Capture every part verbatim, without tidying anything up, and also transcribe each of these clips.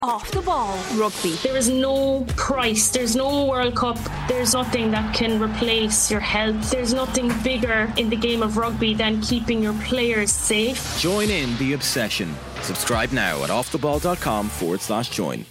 Off the Ball Rugby. There is no price, there's no World Cup, there's nothing that can replace your health. There's nothing bigger in the game of rugby than keeping your players safe. Join in the obsession. Subscribe now at offtheball.com forward slash join.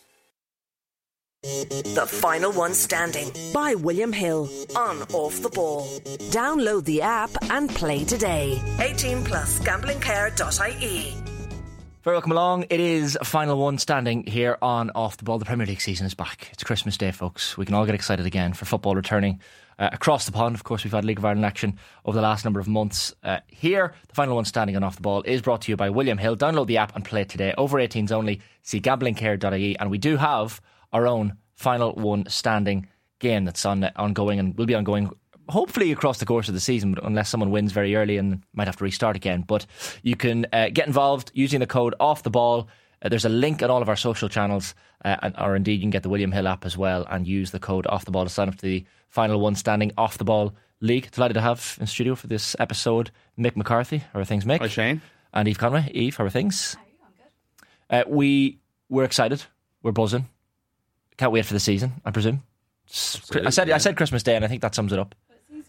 The Final One Standing by William Hill on Off the Ball. Download the app and play today. eighteen plus gamblingcare dot I E. Very welcome along. It is Final One Standing here on Off the Ball. The Premier League season is back. It's Christmas Day, folks. We can all get excited again for football returning uh, across the pond. Of course, we've had League of Ireland action over the last number of months. Uh, here, the Final One Standing on Off the Ball is brought to you by William Hill. Download the app and play it today. Over eighteens only. See gamblingcare dot I E. And we do have our own Final One Standing game that's on uh, ongoing and will be ongoing hopefully across the course of the season, but unless someone wins very early and might have to restart again. But you can uh, get involved using the code Off the Ball. Uh, there's a link on all of our social channels, uh, and, or indeed you can get the William Hill app as well and use the code Off the Ball to sign up to the Final One Standing Off the Ball League. Delighted to have in studio for this episode Mick McCarthy. How are things, Mick? Hi, Shane. And Eve Conway. Eve, how are things? Hi, I'm good. Uh, we we're excited. We're buzzing. Can't wait for the season, I presume. I said yeah. I said Christmas Day, and I think that sums it up.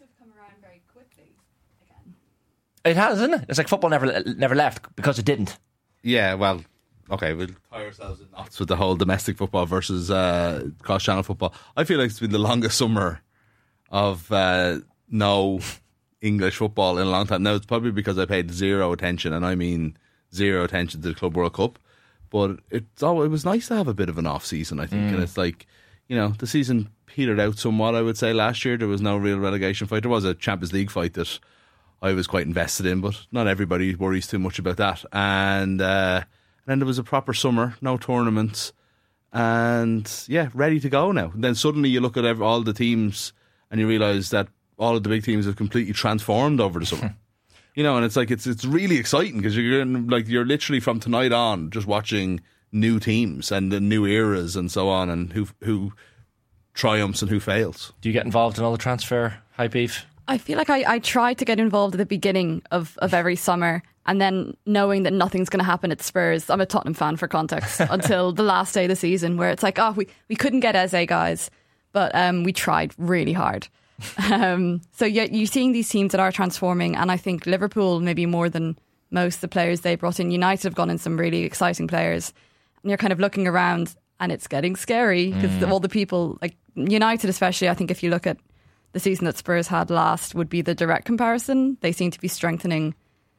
It has, isn't it? It's like football never never left because it didn't. Yeah, well, okay, we'll tie ourselves in knots with the whole domestic football versus uh, cross-channel football. I feel like it's been the longest summer of uh, no English football in a long time. Now, it's probably because I paid zero attention, and I mean zero attention to the Club World Cup. But it's oh, it was nice to have a bit of an off-season, I think. Mm. And it's like, you know, the season petered out somewhat, I would say. Last year, there was no real relegation fight. There was a Champions League fight that I was quite invested in, but not everybody worries too much about that. And, uh, and then there was a proper summer, no tournaments, and yeah, ready to go now. And then suddenly you look at every, all the teams and you realise that all of the big teams have completely transformed over the summer. You know, and it's like it's it's really exciting because you're in, like you're literally from tonight on just watching new teams and the new eras and so on, and who who triumphs and who fails. Do you get involved in all the transfer hype, Eve? I feel like I, I try to get involved at the beginning of, of every summer, and then knowing that nothing's going to happen at Spurs. I'm a Tottenham fan for context until the last day of the season, where it's like, oh, we, we couldn't get Eze, guys, but um, we tried really hard. Um, so yeah, you're seeing these teams that are transforming, and I think Liverpool, maybe more than most, the players they brought in. United have gone in some really exciting players, and you're kind of looking around, and it's getting scary because mm. all the people, like United especially, I think if you look at the season that Spurs had last would be the direct comparison. They seem to be strengthening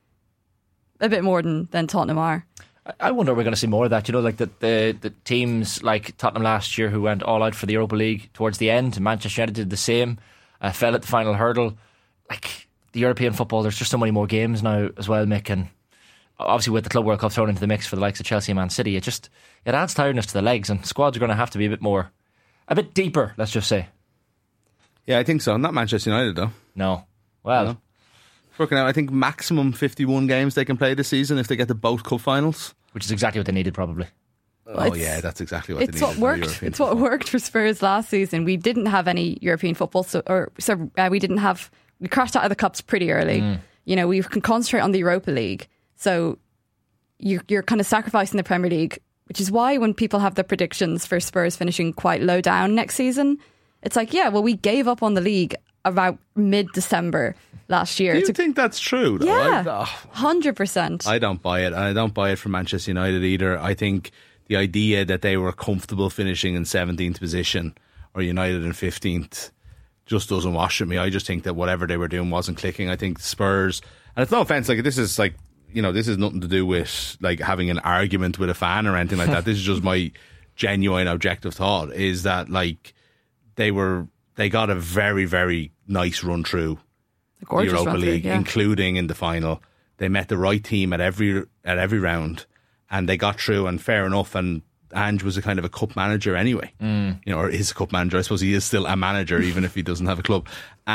a bit more than, than Tottenham are. I wonder if we're going to see more of that. You know, like the, the the teams like Tottenham last year who went all out for the Europa League towards the end. Manchester United did the same, uh, fell at the final hurdle. Like the European football, there's just so many more games now as well, Mick. And obviously with the Club World Cup thrown into the mix for the likes of Chelsea and Man City, it just it adds tiredness to the legs, and squads are going to have to be a bit more, a bit deeper, let's just say. Yeah, I think so. Not Manchester United, though. No. Well, no. Working out, I think maximum fifty-one games they can play this season if they get to both cup finals. Which is exactly what they needed, probably. Oh, it's, yeah, that's exactly what it's they needed. What worked. It's football. What worked for Spurs last season. We didn't have any European football, so, or so uh, we didn't have. We crashed out of the cups pretty early. Mm. You know, we can concentrate on the Europa League. So you're, you're kind of sacrificing the Premier League, which is why when people have their predictions for Spurs finishing quite low down next season, it's like, yeah, well, we gave up on the league about mid-December last year. Do you to, think that's true, though? Yeah, I, oh, one hundred percent. I don't buy it. I don't buy it from Manchester United either. I think the idea that they were comfortable finishing in seventeenth position or United in fifteenth just doesn't wash with me. I just think that whatever they were doing wasn't clicking. I think Spurs, and it's no offence, like this is like, you know, this is nothing to do with like having an argument with a fan or anything like that. This is just my genuine objective thought, is that like they were they got a very, very nice run through the Europa run League, through, yeah. including in the final. They met the right team at every at every round, and they got through. And fair enough. And Ange was a kind of a cup manager anyway, mm. you know, or is a cup manager. I suppose he is still a manager, even if he doesn't have a club.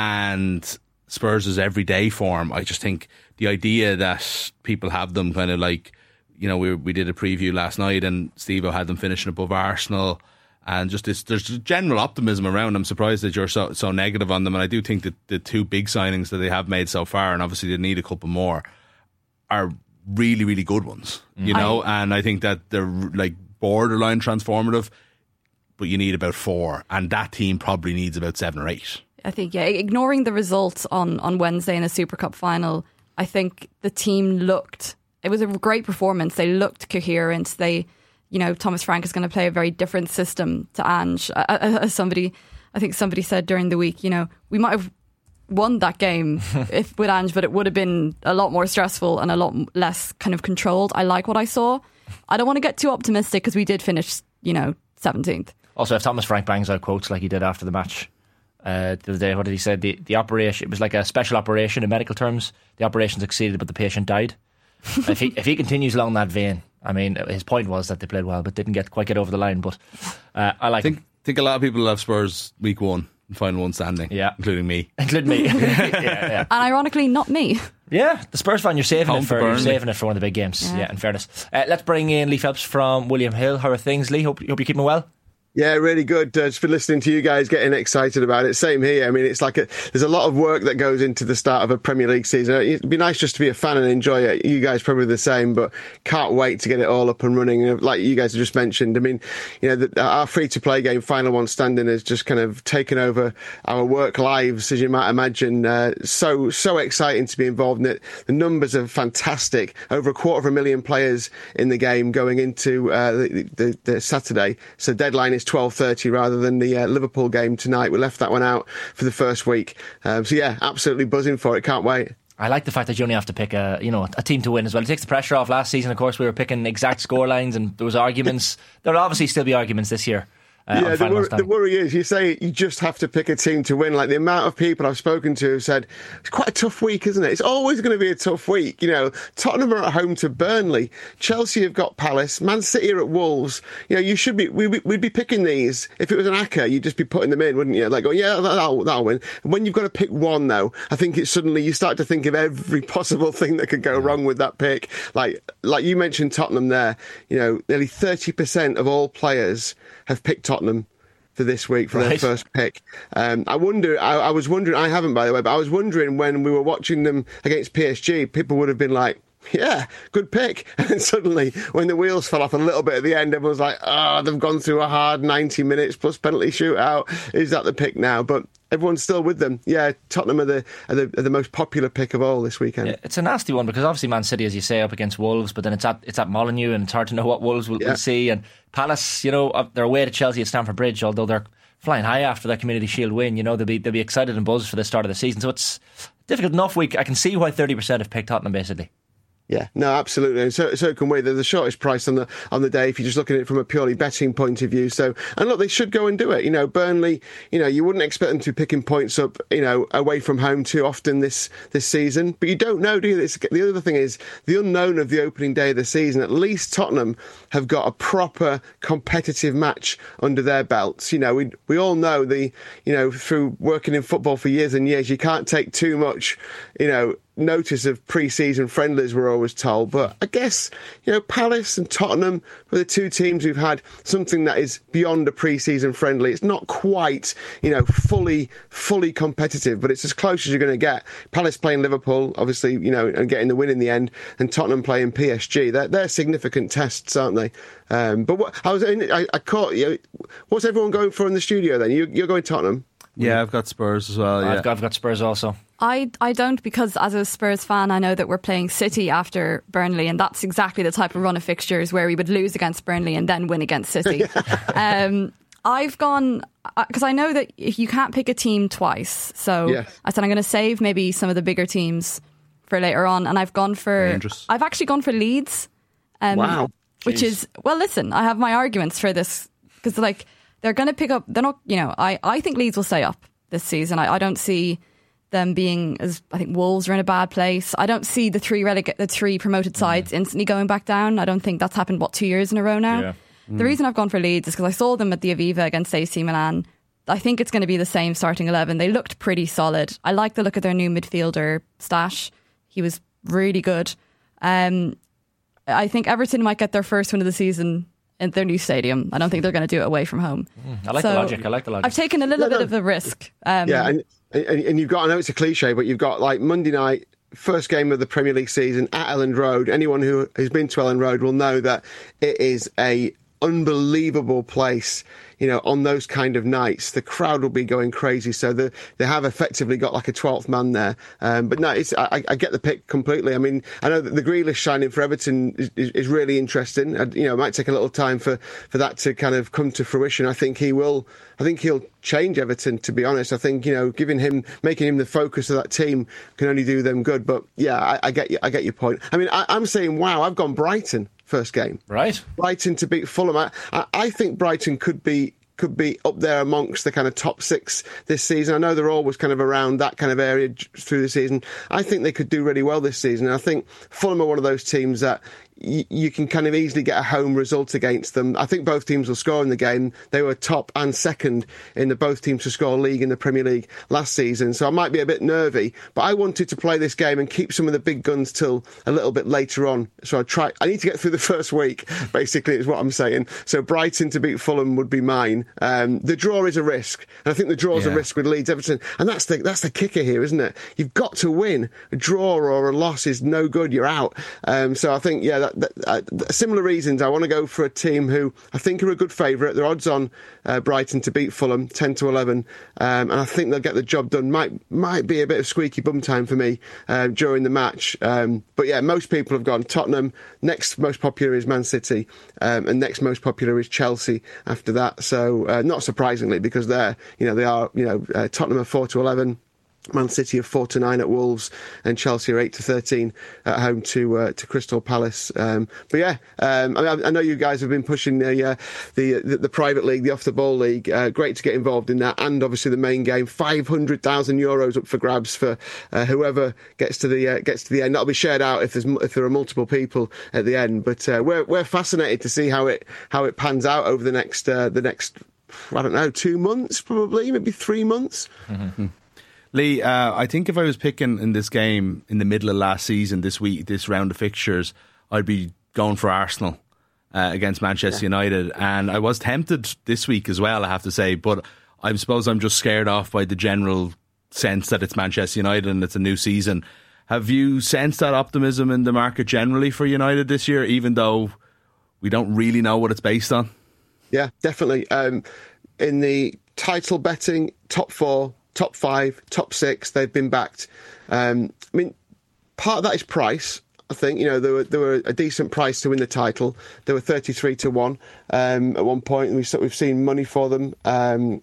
And Spurs' everyday form, I just think the idea that people have them kind of like, you know, we we did a preview last night, and Steve-O had them finishing above Arsenal. And just this, there's general optimism around. I'm surprised that you're so so negative on them. And I do think that the two big signings that they have made so far, and obviously they need a couple more, are really, really good ones. You know, I, and I think that they're like borderline transformative, but you need about four, and that team probably needs about seven or eight. I think, yeah, ignoring the results on, on Wednesday in the Super Cup final, I think the team looked, it was a great performance. They looked coherent. They, you know, Thomas Frank is going to play a very different system to Ange. As somebody, I think somebody said during the week, you know, we might have won that game if with Ange, but it would have been a lot more stressful and a lot less kind of controlled. I like what I saw. I don't want to get too optimistic because we did finish, you know, seventeenth. Also, if Thomas Frank bangs out quotes like he did after the match uh, the other day, what did he say? The, the operation, it was like a special operation in medical terms. The operation succeeded, but the patient died. if he if he continues along that vein, I mean, his point was that they played well, but didn't get quite get over the line. But uh, I like. I think, him. think a lot of people have Spurs week one, final one standing. Yeah, including me, including me. yeah, yeah. And ironically, not me. Yeah, the Spurs fan, you're saving Home it for for you're saving it for one of the big games. Yeah, yeah in fairness. Uh, let's bring in Lee Phelps from William Hill. How are things, Lee? Hope, hope you're keeping well. Yeah, really good. Uh, just for listening to you guys getting excited about it. Same here. I mean, it's like a, there's a lot of work that goes into the start of a Premier League season. It'd be nice just to be a fan and enjoy it. You guys probably the same, but can't wait to get it all up and running. Like you guys have just mentioned, I mean, you know, the, our free-to-play game, Final One Standing, has just kind of taken over our work lives, as you might imagine. Uh, so, so exciting to be involved in it. The numbers are fantastic. Over a quarter of a million players in the game going into uh, the, the, the Saturday. So deadline is twelve thirty rather than the uh, Liverpool game tonight. We left that one out for the first week. Um, so yeah, absolutely buzzing for it. Can't wait. I like the fact that you only have to pick a you know a team to win as well. It takes the pressure off. Last season, of course, we were picking exact score lines and there was arguments. There'll obviously still be arguments this year. Uh, yeah, the, wor- the worry is, you say you just have to pick a team to win. Like the amount of people I've spoken to have said, it's quite a tough week, isn't it? It's always going to be a tough week. You know, Tottenham are at home to Burnley. Chelsea have got Palace. Man City are at Wolves. You know, you should be, we, we'd be picking these. If it was an A C A, you'd just be putting them in, wouldn't you? Like, oh, yeah, that'll, that'll win. And when you've got to pick one, though, I think it's suddenly you start to think of every possible thing that could go wrong with that pick. Like, like you mentioned Tottenham there, you know, nearly thirty percent of all players have picked Tottenham for this week for right. their first pick. Um, I wonder, I, I was wondering, I haven't by the way, but I was wondering when we were watching them against P S G, people would have been like, yeah, good pick. And then suddenly, when the wheels fell off a little bit at the end, everyone's like, oh, they've gone through a hard ninety minutes plus penalty shootout. Is that the pick now? But everyone's still with them. Yeah, Tottenham are the, are the are the most popular pick of all this weekend. Yeah, it's a nasty one because obviously Man City, as you say, up against Wolves, but then it's at it's at Molineux and it's hard to know what Wolves will, yeah. will see. And Palace, you know, they're away to Chelsea at Stamford Bridge, although they're flying high after that Community Shield win. You know, they'll be they'll be excited and buzzed for the start of the season. So it's a difficult enough week. I can see why thirty percent have picked Tottenham basically. Yeah, no, absolutely. And so, so can we. They're the shortest price on the on the day if you're just looking at it from a purely betting point of view. So, and look, they should go and do it. You know, Burnley, you know, you wouldn't expect them to be picking points up, you know, away from home too often this this season. But you don't know, do you? It's, the other thing is the unknown of the opening day of the season. At least Tottenham have got a proper competitive match under their belts. You know, we we all know the, you know, through working in football for years and years, you can't take too much, you know, notice of pre-season friendlies, we're always told. But I guess, you know, Palace and Tottenham are the two teams who've had something that is beyond a pre-season friendly. It's not quite, you know, fully fully competitive, but it's as close as you're going to get. Palace playing Liverpool, obviously, you know, and getting the win in the end, and Tottenham playing P S G. They're, they're significant tests, aren't they? Um, but what I was, I, I caught you. Know, what's everyone going for in the studio then? You, you're going Tottenham? Yeah, I've got Spurs as well. Yeah. I've got, I've got Spurs also. I, I don't, because as a Spurs fan, I know that we're playing City after Burnley, and that's exactly the type of run of fixtures where we would lose against Burnley and then win against City. um, I've gone, because I know that you can't pick a team twice. So yes. I said I'm going to save maybe some of the bigger teams for later on. And I've gone for, Dangerous. I've actually gone for Leeds. Um, wow. Which Jeez. is, well, listen, I have my arguments for this, because like, they're going to pick up, they're not, you know, I, I think Leeds will stay up this season. I, I don't see them being, as I think Wolves are in a bad place. I don't see the three releg- the three promoted sides mm. instantly going back down. I don't think that's happened, what, two years in a row now? Yeah. Mm. The reason I've gone for Leeds is because I saw them at the Aviva against A C Milan. I think it's going to be the same starting eleven. They looked pretty solid. I like the look of their new midfielder, Stash. He was really good. Um, I think Everton might get their first win of the season in their new stadium. I don't think they're going to do it away from home. Mm, I like so the logic. I like the logic. I've taken a little yeah, bit no. of a risk. Um, yeah, and, and and you've got, I know it's a cliche, but you've got like Monday night, first game of the Premier League season at Elland Road. Anyone who has been to Elland Road will know that it is a unbelievable place, you know, on those kind of nights. The crowd will be going crazy. So the, they have effectively got like a twelfth man there. Um, but no, it's, I, I get the pick completely. I mean, I know that the Grealish signing for Everton is, is, is really interesting. And, you know, it might take a little time for, for that to kind of come to fruition. I think he will, I think he'll change Everton, to be honest. I think, you know, giving him, making him the focus of that team can only do them good. But yeah, I, I get you, I get your point. I mean, I, I'm saying, wow, I've gone Brighton first game. Right. Brighton to beat Fulham. I, I think Brighton could be could be up there amongst the kind of top six this season. I know they're always kind of around that kind of area through the season. I think they could do really well this season. And I think Fulham are one of those teams that y- you can kind of easily get a home result against them. I think both teams will score in the game. They were top and second in the both teams to score league in the Premier League last season. So I might be a bit nervy, but I wanted to play this game and keep some of the big guns till a little bit later on. So I try. I need to get through the first week, basically, is what I'm saying. So Brighton to beat Fulham would be mine. Um, the draw is a risk, and I think the draw is yeah. a risk with Leeds Everton, and that's the that's the kicker here, isn't it? You've got to win. A draw or a loss is no good. You're out. Um, so I think, yeah, that, that, uh, similar reasons. I want to go for a team who I think are a good favourite. They're odds on uh, Brighton to beat Fulham, ten to eleven, um, and I think they'll get the job done. Might might be a bit of squeaky bum time for me uh, during the match, um, but yeah, most people have gone Tottenham. Next most popular is Man City, um, and next most popular is Chelsea after that. So uh, not surprisingly, because they're, you know, they are, you know, uh, Tottenham are four to eleven, Man City are four to nine at Wolves, and Chelsea are eight to thirteen at home to uh, to Crystal Palace. Um, but yeah, um, I, mean, I know you guys have been pushing the uh, the, the the private league, the off the ball league. Uh, great to get involved in that, and obviously the main game. Five hundred thousand euros up for grabs for uh, whoever gets to the uh, gets to the end. That'll be shared out if there's if there are multiple people at the end. But uh, we're we're fascinated to see how it how it pans out over the next uh, the next. I don't know, two months probably, maybe three months. Mm-hmm. Lee, uh, I think if I was picking in this game in the middle of last season, this week, this round of fixtures, I'd be going for Arsenal uh, against Manchester yeah. United. And I was tempted this week as well, I have to say, but I suppose I'm just scared off by the general sense that it's Manchester United and it's a new season. Have you sensed that optimism in the market generally for United this year, even though we don't really know what it's based on? Yeah, definitely. Um, in the title betting, top four, top five, top six, they've been backed. Um, I mean, part of that is price. I think, you know, they were, they were a decent price to win the title. They were thirty-three to one um, at one point, and we've, we've seen money for them. Um,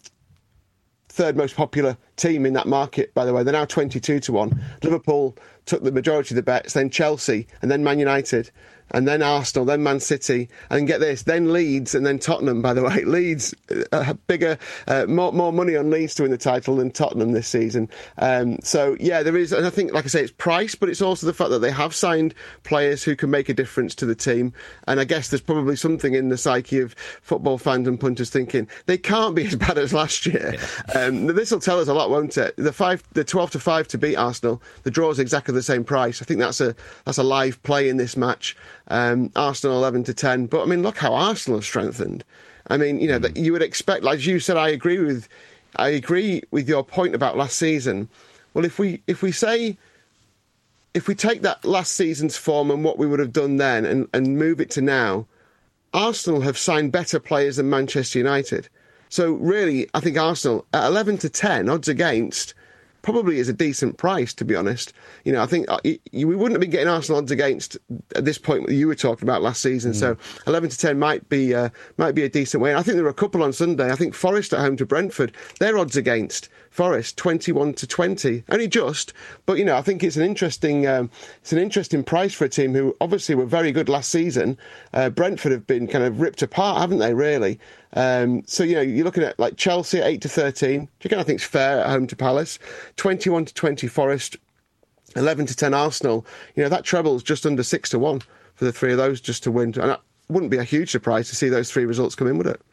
third most popular team in that market, by the way. They're now twenty-two to one. Liverpool took the majority of the bets, then Chelsea, and then Man United, and then Arsenal, then Man City, and get this, then Leeds, and then Tottenham, by the way. Leeds, uh, bigger, uh, more more money on Leeds to win the title than Tottenham this season. Um, so, yeah, there is, and I think, like I say, it's price, but it's also the fact that they have signed players who can make a difference to the team. And I guess there's probably something in the psyche of football fans and punters thinking, they can't be as bad as last year. Yeah. Um, this will tell us a lot, won't it? The five, the twelve to five to beat Arsenal, the draw is exactly the same price. I think that's a that's a live play in this match. Um, Arsenal eleven to ten, but I mean, look how Arsenal have strengthened. I mean, you know, mm. that you would expect, like you said, I agree with, I agree with your point about last season. Well, if we if we say, if we take that last season's form and what we would have done then and, and move it to now, Arsenal have signed better players than Manchester United. So really, I think Arsenal at eleven to ten odds against probably is a decent price, to be honest. You know, I think uh, you, we wouldn't have been getting Arsenal odds against at this point that you were talking about last season. Mm. So eleven to ten might be uh, might be a decent way. And I think there were a couple on Sunday. I think Forest at home to Brentford, their odds against Forest twenty-one to twenty, only just. But you know, I think it's an interesting um, it's an interesting price for a team who obviously were very good last season. Uh, Brentford have been kind of ripped apart, haven't they? Really. Um, so, you know, you're looking at like Chelsea at eight to thirteen, which again I think is fair at home to Palace, twenty-one to twenty Forest, eleven to ten Arsenal. You know, that trebles just under six to one for the three of those just to win. And it wouldn't be a huge surprise to see those three results come in, would it?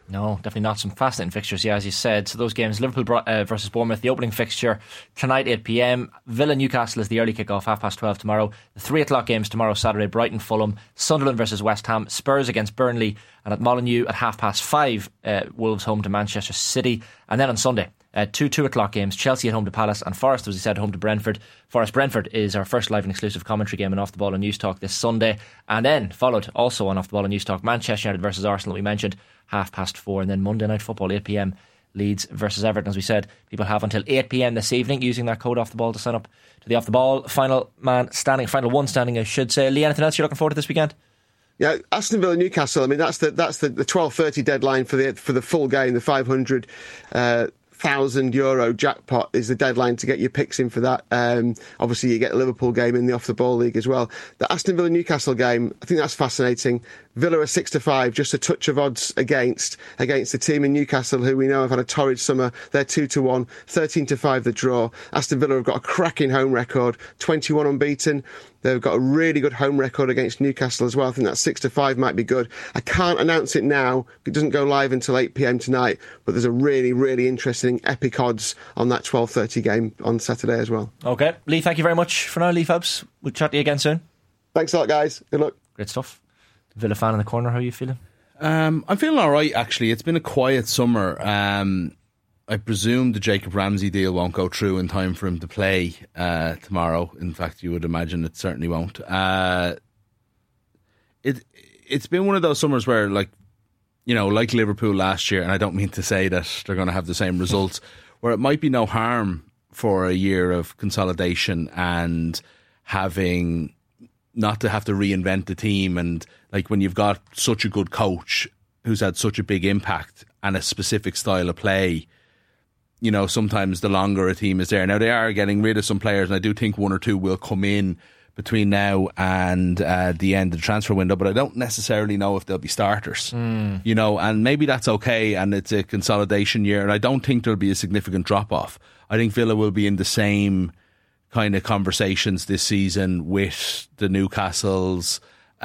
No, definitely not. Some fascinating fixtures, yeah, as you said. So those games, Liverpool uh, versus Bournemouth, the opening fixture tonight, eight p.m. Villa Newcastle is the early kick-off, half past twelve tomorrow. The three o'clock games tomorrow, Saturday, Brighton Fulham, Sunderland versus West Ham, Spurs against Burnley, and at Molineux at half past five, uh, Wolves home to Manchester City. And then on Sunday, Uh, two two o'clock games, Chelsea at home to Palace and Forest, as we said, home to Brentford. Forest Brentford is our first live and exclusive commentary game on Off the Ball and News Talk this Sunday, and then followed also on Off the Ball and News Talk, Manchester United versus Arsenal, we mentioned, half past four, and then Monday Night Football, eight p.m, Leeds versus Everton. As we said, people have until eight p.m. this evening using that code Off the Ball to sign up to the Off the Ball final man standing, final one standing, I should say. Lee, anything else you're looking forward to this weekend? Yeah, Aston Villa Newcastle. I mean, that's the that's the, the twelve thirty deadline for the for the full game, the five hundred uh, thousand euro jackpot is the deadline to get your picks in for that. Um, obviously, you get a Liverpool game in the Off the Ball League as well. The Aston Villa Newcastle game, I think that's fascinating. Villa are six to five, just a touch of odds against against the team in Newcastle, who we know have had a torrid summer. They're two to one, thirteen to five the draw. Aston Villa have got a cracking home record, twenty-one unbeaten. They've got a really good home record against Newcastle as well. I think that six to five might be good. I can't announce it now. It doesn't go live until eight p.m. tonight, but there's a really, really interesting epic odds on that twelve thirty game on Saturday as well. Okay. Lee, thank you very much for now, Lee Phelps. We'll chat to you again soon. Thanks a lot, guys. Good luck. Great stuff. Villa fan in the corner, how are you feeling? Um, I'm feeling all right, actually. It's been a quiet summer. Um, I presume the Jacob Ramsey deal won't go through in time for him to play uh, tomorrow. In fact, you would imagine it certainly won't. Uh, it it's been one of those summers where, like, you know, like Liverpool last year, and I don't mean to say that they're going to have the same results, where it might be no harm for a year of consolidation and having not to have to reinvent the team. And like when you've got such a good coach who's had such a big impact and a specific style of play, you know, sometimes the longer a team is there. Now, they are getting rid of some players, and I do think one or two will come in between now and uh, the end of the transfer window, but I don't necessarily know if they'll be starters. Mm. You know, and maybe that's okay, and it's a consolidation year, and I don't think there'll be a significant drop-off. I think Villa will be in the same kind of conversations this season with the Newcastles,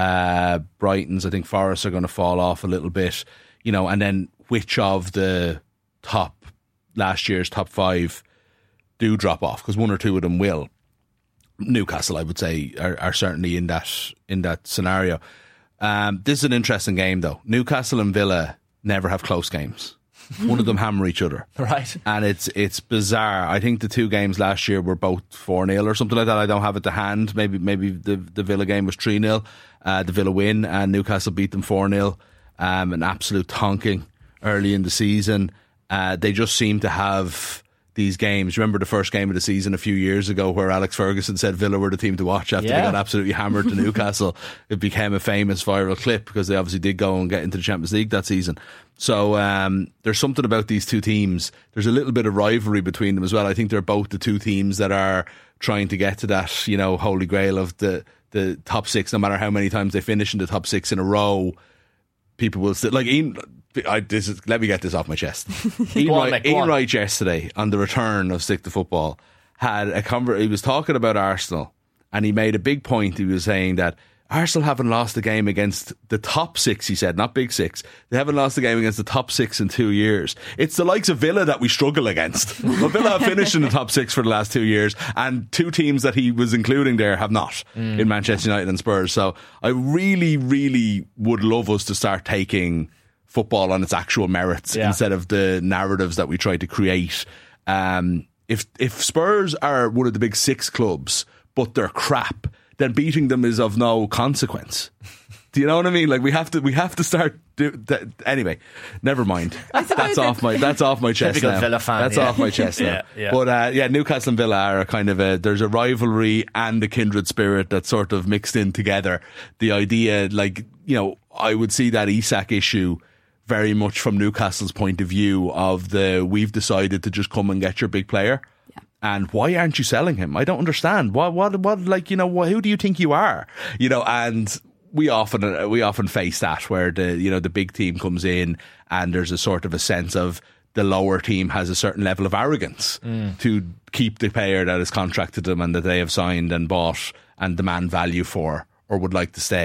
uh, Brightons. I think Forest are going to fall off a little bit, you know, and then which of the top last year's top five do drop off, because one or two of them will. Newcastle, I would say, are, are certainly in that in that scenario. Um, this is an interesting game, though. Newcastle and Villa never have close games. One of them hammer each other, right? And it's it's bizarre. I think the two games last year were both four nil or something like that. I don't have it to hand. Maybe maybe the the Villa game was three nil. Uh, the Villa win, and Newcastle beat them four nil. Um, an absolute tonking early in the season. Uh, they just seem to have these games. Remember the first game of the season a few years ago where Alex Ferguson said Villa were the team to watch after yeah. they got absolutely hammered to Newcastle. It became a famous viral clip because they obviously did go and get into the Champions League that season. So um, there's something about these two teams. There's a little bit of rivalry between them as well. I think they're both the two teams that are trying to get to that, you know, holy grail of the, the top six. No matter how many times they finish in the top six in a row, people will still, like, Ian, I, this is, let me get this off my chest. Ian, on, Wright, Mick, Ian Wright yesterday on the return of Stick to Football had a conver- he was talking about Arsenal, and he made a big point. He was saying that Arsenal haven't lost a game against the top six, he said, not big six. They haven't lost a game against the top six in two years. It's the likes of Villa that we struggle against. But Villa have finished in the top six for the last two years, and two teams that he was including there have not, mm. in Manchester United and Spurs. So I really, really would love us to start taking football on its actual merits, yeah. instead of the narratives that we try to create. Um, if if Spurs are one of the big six clubs, but they're crap, then beating them is of no consequence. Do you know what I mean? Like, we have to, we have to start. Do, th- anyway, never mind. That's off my, that's off my chest now. Villa fan, that's yeah. off my chest now. yeah, yeah. But uh, yeah, Newcastle and Villa are a kind of a. There's a rivalry and a kindred spirit that's sort of mixed in together. The idea, like, you know, I would see that Isak issue very much from Newcastle's point of view of the, we've decided to just come and get your big player. Yeah. And why aren't you selling him? I don't understand. What, what, what, like, you know, who do you think you are? You know, and we often, we often face that where the, you know, the big team comes in and there's a sort of a sense of the lower team has a certain level of arrogance mm. to keep the player that is contracted them and that they have signed and bought and demand value for, or would like to stay.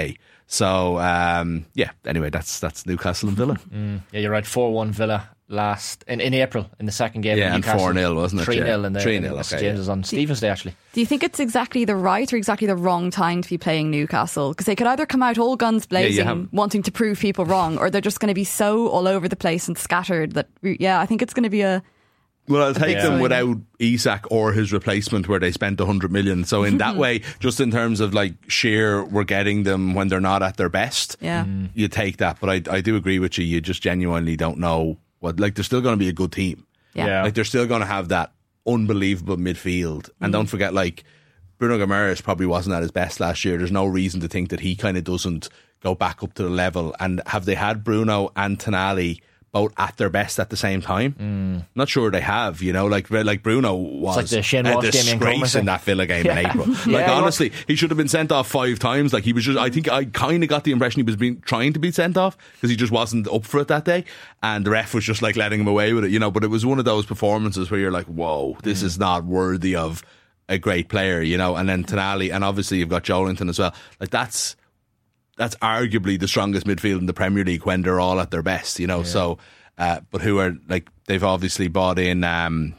So um, yeah. Anyway, that's that's Newcastle and Villa. Mm, yeah, you're right. four one Villa last in, in April in the second game. Yeah, and four nil, wasn't it? three nil Yeah. in the three in nil, the okay, James yeah. was on Stephen's Day actually. Do you think it's exactly the right or exactly the wrong time to be playing Newcastle? Because they could either come out all guns blazing, have- wanting to prove people wrong, or they're just going to be so all over the place and scattered that, yeah, I think it's going to be a. Well, I'll take them swing. without Isak or his replacement, where they spent a hundred million. So in that way, just in terms of like sheer, we're getting them when they're not at their best. Yeah. Mm. You take that, but I, I do agree with you. You just genuinely don't know what. Like, they're still going to be a good team. Yeah. Yeah. Like, they're still going to have that unbelievable midfield. And don't forget, like, Bruno Guimaraes probably wasn't at his best last year. There's no reason to think that he kind of doesn't go back up to the level. And have they had Bruno and Tonali both at their best at the same time? Mm. Not sure they have, you know, like like Bruno was like the Shane a Walsh, Damien Comer disgrace thing. in that Villa game Yeah. in April. Like, Yeah, he honestly, he should have been sent off five times. Like, he was just, I think I kind of got the impression he was being trying to be sent off because he just wasn't up for it that day, and the ref was just like letting him away with it, you know. But it was one of those performances where you're like, whoa, this Mm. is not worthy of a great player, you know. And then Tonali, and obviously you've got Joelinton as well. Like, that's that's arguably the strongest midfield in the Premier League when they're all at their best, you know. Yeah. So, uh, but who are, like, they've obviously bought in um,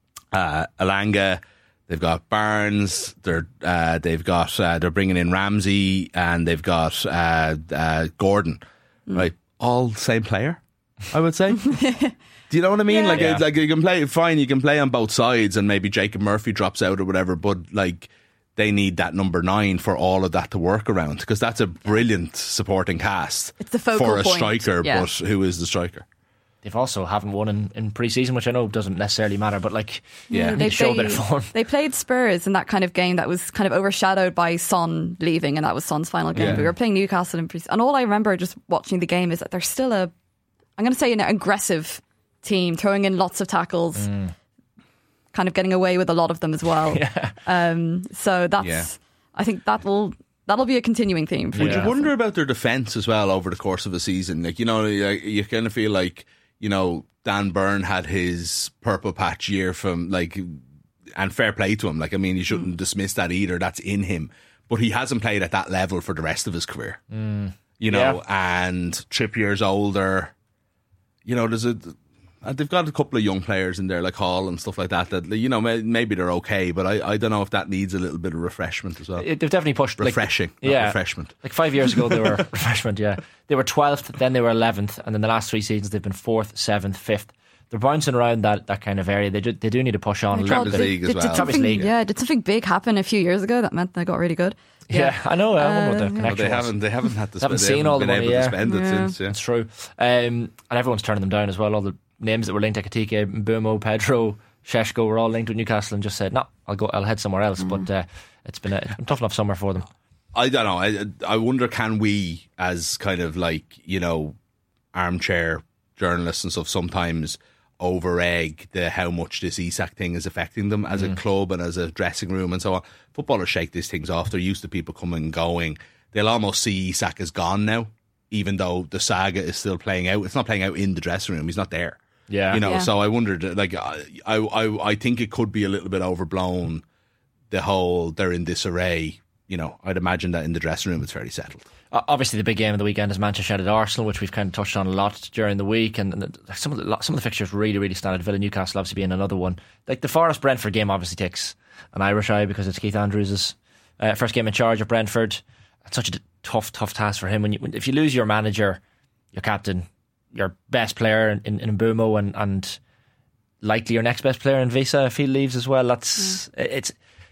uh, Elanga, they've got Barnes, they're uh, they've got uh, they're bringing in Ramsey, and they've got uh, uh, Gordon, mm. right? All same player, I would say. Do you know what I mean? Yeah. Like, Yeah. it's like you can play fine, you can play on both sides, and maybe Jacob Murphy drops out or whatever, but like, they need that number nine for all of that to work around, because that's a brilliant supporting cast. It's the focal for a point. striker, Yeah. but who is the striker? They've also haven't won in, in pre-season, which I know doesn't necessarily matter, but like, Yeah. they They, show a they, bit of form. they played Spurs in that kind of game that was kind of overshadowed by Son leaving, and that was Son's final game. Yeah. But we were playing Newcastle in pre and all I remember just watching the game is that they're still a, I'm going to say, an aggressive team, throwing in lots of tackles, Mm. kind of getting away with a lot of them as well. Yeah. Um, so that's, Yeah. I think that will that'll be a continuing theme. For Would you Newcastle. wonder about their defence as well over the course of a season? Like, you know, you, you kind of feel like, you know, Dan Byrne had his purple patch year from, like, and fair play to him. Like, I mean, you shouldn't mm. dismiss that either. That's in him. But he hasn't played at that level for the rest of his career. Mm. You know, Yeah. and Trippier's older. You know, there's a... They've got a couple of young players in there, like Hall and stuff like that, that, you know, maybe they're okay, but I, I don't know if that needs a little bit of refreshment as well. It, they've definitely pushed... Refreshing, like, not yeah, refreshment. Like five years ago, they were... refreshment, yeah. They were twelfth, then they were eleventh, and then the last three seasons, they've been fourth, seventh, fifth. They're bouncing around that, that kind of area. They do, they do need to push on a little Champions bit. League as did, well. did Champions something, League. yeah, did something big happen a few years ago that meant they got really good? Yeah, I know. I wonder what the Uh, connection Well, they was. haven't. They haven't had to. Haven't spend, they seen haven't all the been money, able yeah. to spend it Yeah. since. Yeah. That's true. Um, and everyone's turning them down as well. All the names that were linked, Ekitike, Mbumo, Pedro, Sheshko, were all linked with Newcastle and just said, no, I'll go. I'll head somewhere else. Mm. But uh, it's been a, it's been a tough enough summer for them. I don't know. I I wonder, can we, as kind of like, you know, armchair journalists and stuff, sometimes over egg the how much this Isak thing is affecting them as Mm. a club and as a dressing room and so on. Footballers shake these things off. They're used to people coming and going. They'll almost see Isak as gone now, even though the saga is still playing out. It's not playing out in the dressing room. He's not there. Yeah. You know, Yeah. so I wondered, like, I, I, I think it could be a little bit overblown, the whole they're in disarray. You know, I'd imagine that in the dressing room it's fairly settled. Uh, obviously, the big game of the weekend is Manchester United Arsenal, which we've kind of touched on a lot during the week, and, and the, some of the some of the fixtures really, really stand out. Villa Newcastle obviously being another one. Like the Forest Brentford game obviously takes an Irish eye because it's Keith Andrews' uh, first game in charge at Brentford. It's such a tough, tough task for him. When you, when, if you lose your manager, your captain, your best player in, in, in Mbumo, and and likely your next best player in Visa if he leaves as well, that's mm. it's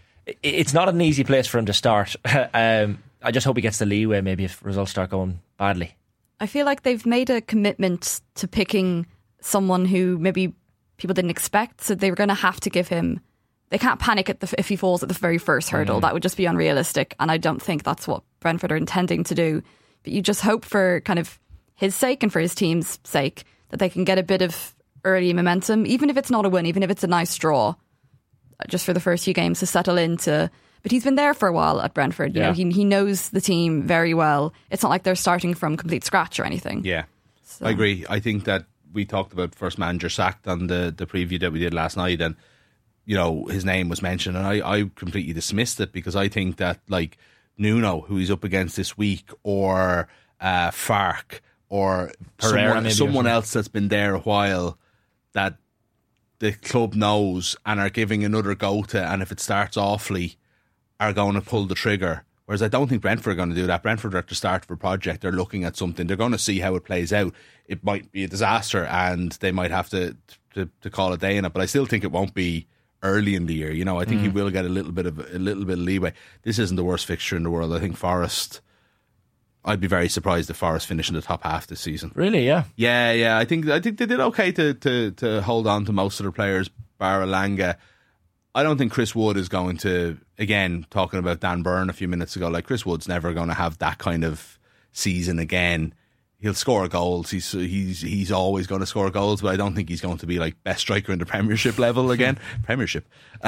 it's not an easy place for him to start. um, I just hope he gets the leeway maybe if results start going badly. I feel like they've made a commitment to picking someone who maybe people didn't expect, so they were going to have to give him. They can't panic at the, if he falls at the very first hurdle. Mm. That would just be unrealistic, and I don't think that's what Brentford are intending to do. But you just hope for kind of his sake and for his team's sake that they can get a bit of early momentum, even if it's not a win, even if it's a nice draw, just for the first few games to settle into. But he's been there for a while at Brentford. You Yeah. know, he he knows the team very well. It's not like they're starting from complete scratch or anything. Yeah, So- I agree. I think that we talked about first manager sacked on the, the preview that we did last night, and you know his name was mentioned, and I, I completely dismissed it because I think that like Nuno, who he's up against this week, or uh, Fark, or Pereira, someone, maybe, someone or else that's been there a while that the club knows and are giving another go to, and if it starts awfully, are going to pull the trigger. Whereas I don't think Brentford are going to do that. Brentford are at the start of a project. They're looking at something. They're going to see how it plays out. It might be a disaster and they might have to to, to call a day in it. But I still think it won't be early in the year. You know, I think mm. he will get a little bit of a little bit of leeway. This isn't the worst fixture in the world. I think Forest, I'd be very surprised if Forest finish in the top half this season. Really? Yeah. Yeah, yeah. I think I think they did okay to to, to hold on to most of their players, bar Elanga. I don't think Chris Wood is going to, again, talking about Dan Burn a few minutes ago, like Chris Wood's never going to have that kind of season again. He'll score goals. He's he's he's always going to score goals, but I don't think he's going to be like best striker in the Premiership level again. Premiership.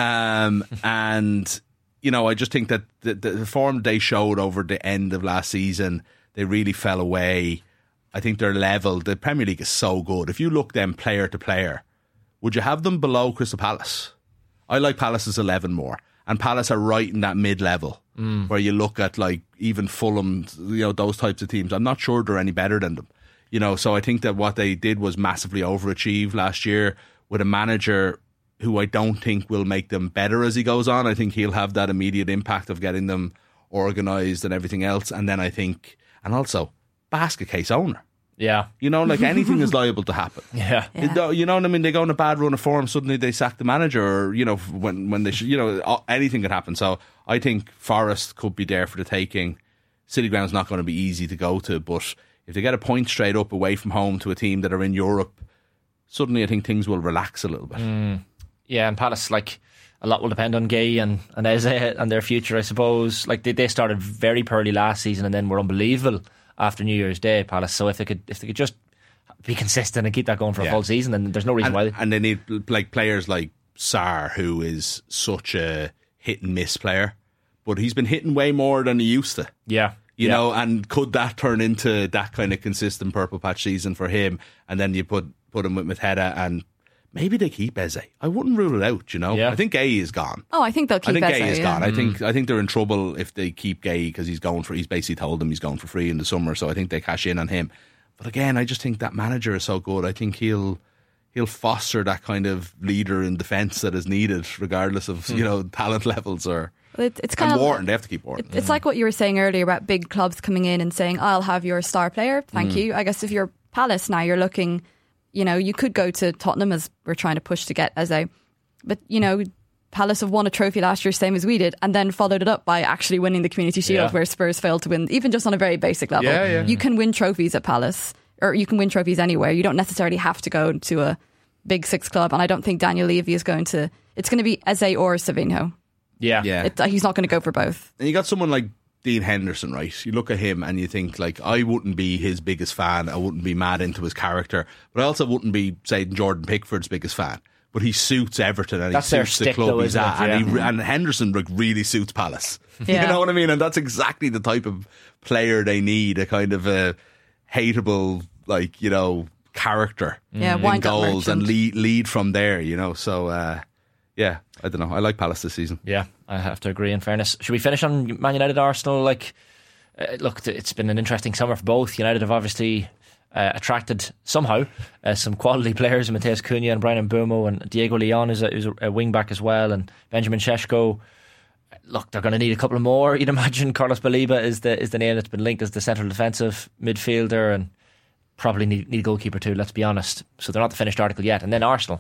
Um, and, you know, I just think that the, the form they showed over the end of last season, they really fell away. I think their level, the Premier League is so good. If you look them player to player, would you have them below Crystal Palace? I like Palace's eleven more, and Palace are right in that mid-level mm. where you look at like even Fulham, you know, those types of teams. I'm not sure they're any better than them, you know. So I think that what they did was massively overachieve last year with a manager who I don't think will make them better as he goes on. I think he'll have that immediate impact of getting them organised and everything else, and then I think, and also basket case owner. Yeah. You know, like anything is liable to happen. Yeah. Yeah. You know what I mean? They go on a bad run of form, suddenly they sack the manager, or, you know, when, when they should, you know, anything could happen. So I think Forest could be there for the taking. City Ground's not going to be easy to go to, but if they get a point straight up away from home to a team that are in Europe, suddenly I think things will relax a little bit. Mm. Yeah, and Palace, like, a lot will depend on Gay and, and Eze and their future, I suppose. Like, they, they started very poorly last season and then were unbelievable after New Year's Day, Palace. So if they could if they could just be consistent and keep that going for a yeah. full season, then there's no reason and, why they... and they need like players like Sarr, who is such a hit and miss player, but he's been hitting way more than he used to. Yeah. You yeah. know, and could that turn into that kind of consistent purple patch season for him? And then you put put him with Macheda, and maybe they keep Eze. I wouldn't rule it out, you know. Yeah. I think Gay is gone. Oh, I think they'll keep I think Eze, Gay is yeah. gone. I Mm. think I think they're in trouble if they keep Gay, because he's going for. He's basically told them he's going for free in the summer. So I think they cash in on him. But again, I just think that manager is so good. I think he'll he'll foster that kind of leader in defence that is needed, regardless of Mm. you know talent levels or. It, it's kind and of Wharton, they have to keep Wharton. It, it's like what you were saying earlier about big clubs coming in and saying, "I'll have your star player, thank Mm. you." I guess if you're Palace now, you're looking. You know, you could go to Tottenham, as we're trying to push to get Eze. But, you know, Palace have won a trophy last year, same as we did, and then followed it up by actually winning the Community Shield, Yeah. where Spurs failed to win, even just on a very basic level. Yeah, yeah. You can win trophies at Palace, or you can win trophies anywhere. You don't necessarily have to go to a big six club, and I don't think Daniel Levy is going to... It's going to be Eze or Savinho. Yeah. Yeah. It, he's not going to go for both. And you got someone like Dean Henderson, right? You look at him and you think, like, I wouldn't be his biggest fan. I wouldn't be mad into his character. But I also wouldn't be, say, Jordan Pickford's biggest fan. But he suits Everton and That's he their suits the stick, club though, he's isn't at. it? And, he, Yeah. and Henderson like, really suits Palace. Yeah. You know what I mean? And that's exactly the type of player they need, a kind of a hateable, like, you know, character Yeah, in wind-up goals and merchant. lead, lead from there, you know. So, uh, yeah, I don't know. I like Palace this season. Yeah, I have to agree, in fairness. Should we finish on Man United, Arsenal? Like, uh, look, it's been an interesting summer for both. United have obviously uh, attracted, somehow, uh, some quality players, Mateus Cunha and Brian Mbeumo, and Diego Leon is a, is a wing back as well, and Benjamin Šeško. Look, they're going to need a couple more, you'd imagine. Carlos Baliba is the is the name that's been linked as the central defensive midfielder, and probably need, need a goalkeeper too, let's be honest. So they're not the finished article yet. And then Arsenal,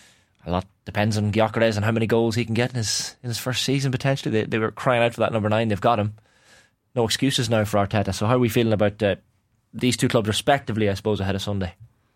a lot depends on Gyökeres and how many goals he can get in his in his first season, potentially. They, they were crying out for that number nine. They've got him. No excuses now for Arteta. So how are we feeling about uh, these two clubs respectively, I suppose, ahead of Sunday?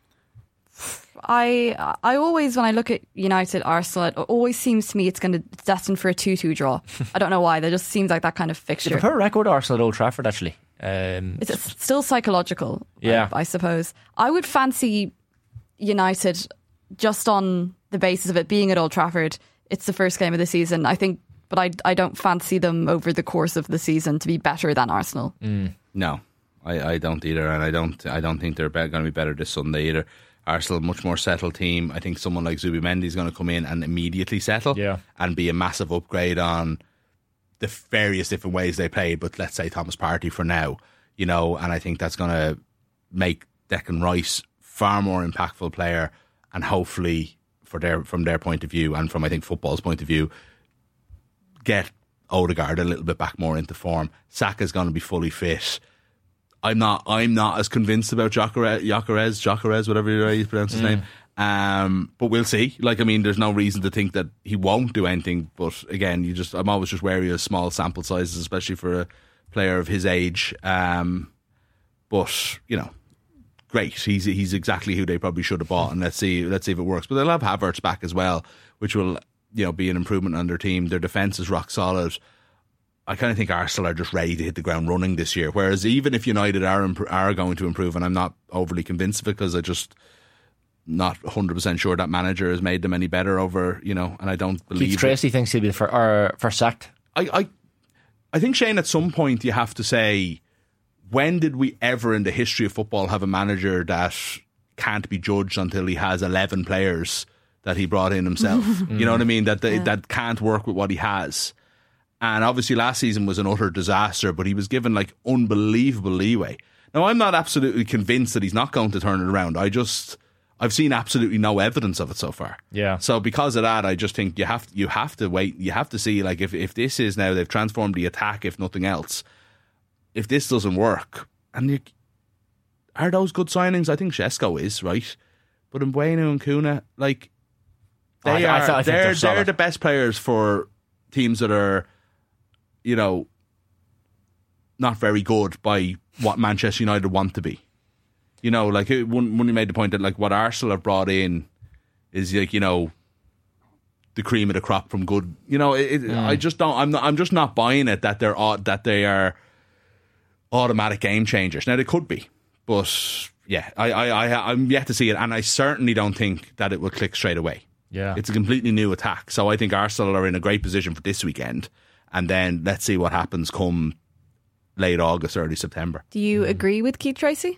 I I always, when I look at United, Arsenal, it always seems to me it's going to it's destined for a two two draw. I don't know why. There just seems like that kind of They fixture. prefer a record Arsenal at Old Trafford, actually. Um, It's it's still psychological, Yeah. I, I suppose. I would fancy United just on the basis of it being at Old Trafford. It's the first game of the season, I think, but I, I don't fancy them over the course of the season to be better than Arsenal. No, I, I don't either, and I don't I don't think they're going to be better this Sunday either. Arsenal, much more settled team. I think someone like Zubimendi is going to come in and immediately settle, Yeah. and be a massive upgrade on the various different ways they played, but let's say Thomas Partey for now, you know, and I think that's going to make Declan Rice far more impactful player, and hopefully for their from their point of view and from I think football's point of view, get Odegaard a little bit back more into form. Saka's going to be fully fit. I'm not. I'm not as convinced about Gyökeres, Gyökeres, Gyökeres, whatever you pronounce his mm. name. Um, but we'll see. Like, I mean, there's no reason to think that he won't do anything. But again, you just, I'm always just wary of small sample sizes, especially for a player of his age. Um, but you know, great. He's he's exactly who they probably should have bought, and let's see let's see if it works. But they'll have Havertz back as well, which will, you know, be an improvement on their team. Their defence is rock solid. I kind of think Arsenal are just ready to hit the ground running this year. Whereas even if United are imp- are going to improve, and I'm not overly convinced of it because I just. Not one hundred percent sure that manager has made them any better over, you know, and I don't believe Keith Tracy it. thinks he'll be the first, or first sacked. I, I, I think, Shane, at some point you have to say, when did we ever in the history of football have a manager that can't be judged until he has eleven players that he brought in himself? You know what I mean? That they, yeah. that can't work with what he has. And obviously last season was an utter disaster, but he was given like unbelievable leeway. Now, I'm not absolutely convinced that he's not going to turn it around. I just... I've seen absolutely no evidence of it so far. Yeah. So because of that, I just think you have you have to wait. You have to see, like, if, if this is now they've transformed the attack, if nothing else. If this doesn't work, and you, are those good signings? I think Šeško is, right, but Mbeumo and Kuna, like, they I, are I, I they're they're, they're the best players for teams that are, you know, not very good by what Manchester United want to be. You know, like when, when you made the point that like what Arsenal have brought in is like, you know, the cream of the crop from good. You know, it, mm. I just don't. I'm not. I'm just not buying it that they're that they are automatic game changers. Now they could be, but yeah, I, I, I I'm yet to see it, and I certainly don't think that it will click straight away. Yeah, it's a completely new attack. So I think Arsenal are in a great position for this weekend, and then let's see what happens come late August, early September. Do you mm. agree with Keith Tracy?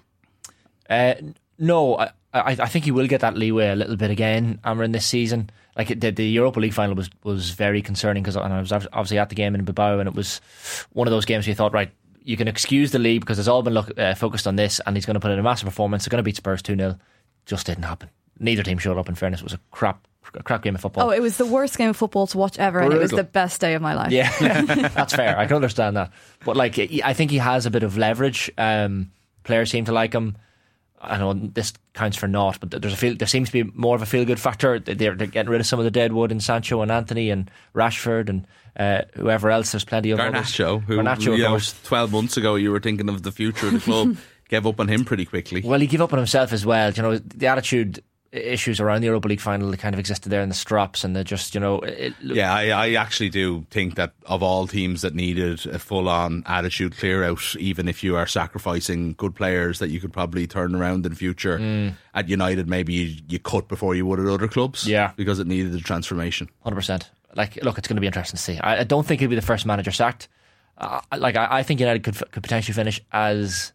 Uh, no, I, I I think he will get that leeway a little bit again, Amran, this season. Like the, the Europa League final was, was very concerning because I was obviously at the game in Bilbao, and it was one of those games where you thought, right, you can excuse the league because it's all been look, uh, focused on this, and he's going to put in a massive performance. They're going to beat Spurs two nil. Just didn't happen. Neither team showed up, in fairness. It was a crap a crap game of football. Oh, it was the worst game of football to watch ever, Brutal. And it was the best day of my life. Yeah, that's fair. I can understand that. But like, I think he has a bit of leverage. Um, players seem to like him. I know this counts for naught, but there's a feel, there seems to be more of a feel-good factor. They're, they're getting rid of some of the dead wood in Sancho and Anthony and Rashford and uh, whoever else. There's plenty of Garnacho, who Garnacho, you know, twelve months ago you were thinking of the future of the club. Gave up on him pretty quickly. Well, he gave up on himself as well. You know, the attitude issues around the Europa League final that kind of existed there in the strops, and they just, you know, it, yeah, I, I actually do think that of all teams that needed a full-on attitude clear out, even if you are sacrificing good players that you could probably turn around in the future, mm. at United maybe you, you cut before you would at other clubs, yeah, because it needed a transformation. one hundred percent. Like, look, it's going to be interesting to see. I, I don't think he'll be the first manager sacked. Uh, like, I, I think United could, could potentially finish as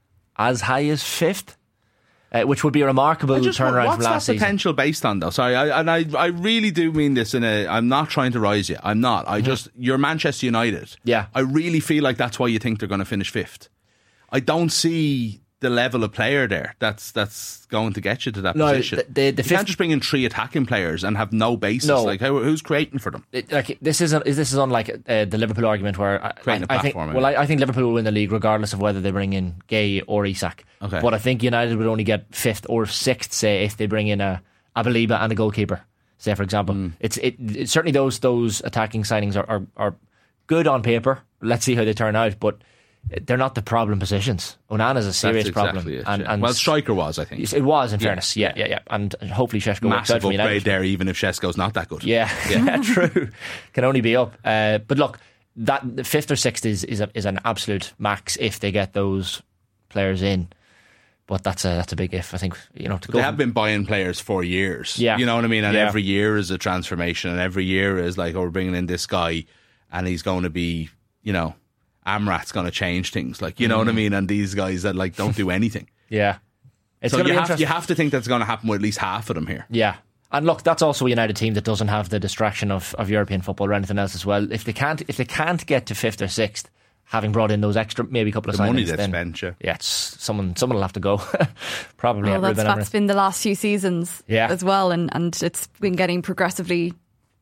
as high as fifth. Uh, which would be a remarkable just, turnaround what's from last that season. Potential based on though? Sorry, I, and I, I really do mean this in a. I'm not trying to rise you. I'm not. I mm-hmm. just you're Manchester United. Yeah, I really feel like that's why you think they're going to finish fifth. I don't see the level of player there that's that's going to get you to that no, position. The, the, the you can't just bring in three attacking players and have no basis. No. Like how, who's creating for them? It, like this isn't. This is unlike uh, the Liverpool argument where I, creating I, a I think. platform. Well, I, I think Liverpool will win the league regardless of whether they bring in Gay or Isak. Okay. But I think United would only get fifth or sixth, say, if they bring in a Abaliba and a goalkeeper. Say, for example, mm. it's it, it. Certainly, those those attacking signings are, are are good on paper. Let's see how they turn out, but they're not the problem positions. Onana's a serious That's problem. Exactly it, and, yeah. and well, Striker was, I think. It was, in yeah. fairness. Yeah, yeah, yeah. And hopefully Šeško works out massive for United. upgrade there, even if Šeško's not that good. Yeah, yeah. True. Can only be up. Uh, but look, that fifth or sixth is is, a, is an absolute max if they get those players in. But that's a that's a big if. I think, you know, to but go they have been buying players for years. Yeah, you know what I mean. And yeah. every year is a transformation, and every year is like, oh, we're bringing in this guy, and he's going to be, you know, Amrat's going to change things. Like, you know mm. what I mean. And these guys that like don't do anything. Yeah, it's so gonna you be have you have to think that's going to happen with at least half of them here. Yeah. And look, that's also a United team that doesn't have the distraction of, of European football or anything else as well. If they can't, if they can't get to fifth or sixth, having brought in those extra, maybe a couple of the signings, money they then, spent, yeah, yeah, it's someone, someone will have to go. Probably. Well, at that's, Ruben that's Amorim. been the last few seasons Yeah. as well, and and it's been getting progressively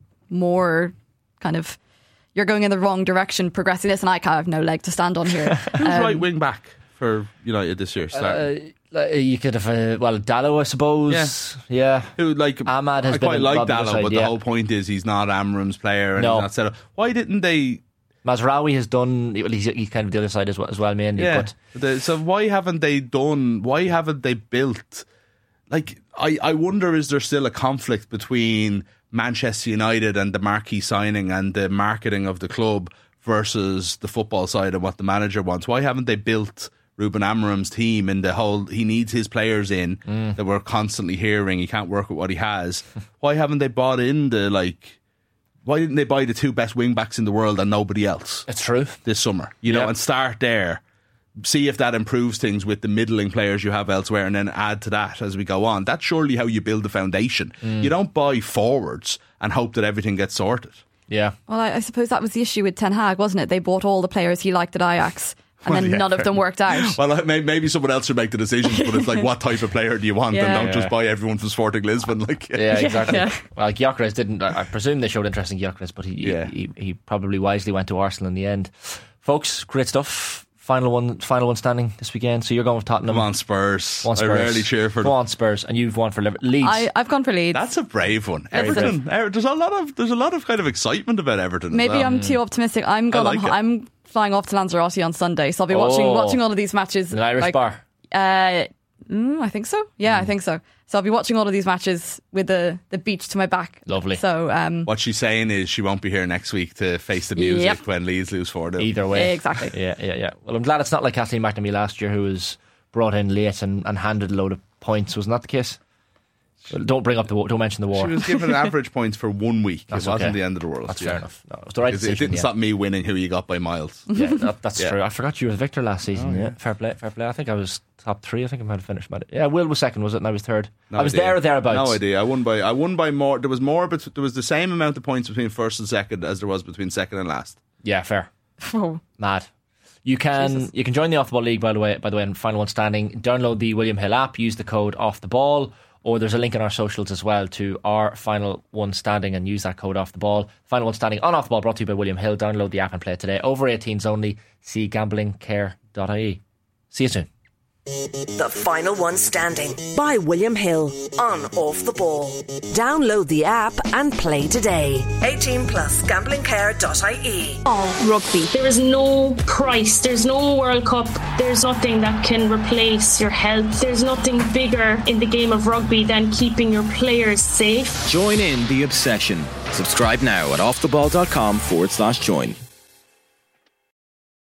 more kind of. You're going in the wrong direction, progressing this, and I kind of have no leg to stand on here. Who's Um, right wing back for United this year? Starting? Uh, you could have, uh, well, Dallo, I suppose. Yeah. Who like Ahmad has I been quite in like Robin Dallo, side, but yeah. the whole point is he's not Amram's player and No. he's not set up. Why didn't they? Mazraoui has done, well, he's, he's kind of the other side as well, as well mainly. Yeah. But The- so why haven't they done? Why haven't they built? Like I, I wonder, is there still a conflict between Manchester United and the marquee signing and the marketing of the club versus the football side and what the manager wants? Why haven't they built Ruben Amorim's team and the whole, he needs his players in Mm. that we're constantly hearing he can't work with what he has? Why haven't they bought in the, like, why didn't they buy the two best wing backs in the world and nobody else it's true. this summer, you know, Yep. and start there, see if that improves things with the middling players you have elsewhere, and then add to that as we go on. That's surely how you build the foundation. Mm. You don't buy forwards and hope that everything gets sorted. Yeah. Well, I, I suppose that was the issue with Ten Hag, wasn't it? They bought all the players he liked at Ajax, and Well, then yeah, none of fair them worked out. Well, uh, may- maybe someone else should make the decisions, but it's like, what type of player do you want? Yeah. And don't Yeah. just buy everyone from Sporting Lisbon. Like, Yeah, exactly. Yeah. Well, Gyökeres didn't. I I presume they showed interest in Gyökeres, but he, Yeah. he he probably wisely went to Arsenal in the end. Folks, great stuff. Final one, final one standing this weekend. So you're going with Tottenham. Come on, Spurs. Go on, Spurs. I rarely cheer for Go them. on, Spurs, and you've won for Liverpool. Leeds. I, I've gone for Leeds. That's a brave one. Very Everton. Er- There's a lot of there's a lot of kind of excitement about Everton. as Maybe well. I'm too optimistic. I'm going. like on, it. I'm flying off to Lanzarote on Sunday, so I'll be watching Oh. watching all of these matches. an Irish like, bar. Uh, mm, I think so. Yeah, I think so. So I'll be watching all of these matches with the, the beach to my back. Lovely. So um, What she's saying is she won't be here next week to face the music Yep. when Leeds lose four nil. Either way. Exactly. Yeah, yeah, yeah. Well, I'm glad it's not like Kathleen McNamee last year, who was brought in late and, and handed a load of points. Wasn't that the case? Well, don't bring up the war. Don't mention the war. She was given average points for one week. That's it wasn't okay. the end of the world. That's yeah. fair enough. No, it was the right Because decision. it didn't yeah. stop me winning who you got by miles. Yeah, that, that's Yeah. true. I forgot you were Victor last season. yeah. fair play, fair play. I think I was top three. I think I might have finished. About it. Yeah, Will was second, was it? And I was third. No I was idea. there or thereabouts. No idea. I won by I won by more. There was more, but there was the same amount of points between first and second as there was between second and last. Yeah, fair. oh, Mad. You can Jesus. you can join the Off the Ball League by the way. By the way, in final one standing, download the William Hill app. Use the code Off the Ball. Or there's a link in our socials as well to our final one standing, and use that code Off the Ball. Final one standing on Off the Ball, brought to you by William Hill. Download the app and play it today. Over eighteens only. See gambling care dot I E. See you soon. The Final One Standing by William Hill on Off the Ball. Download the app and play today. eighteen plus gambling care dot I E. Oh, rugby. There is no price. There's no World Cup. There's nothing that can replace your health. There's nothing bigger in the game of rugby than keeping your players safe. Join in the obsession. Subscribe now at offtheball.com forward slash join.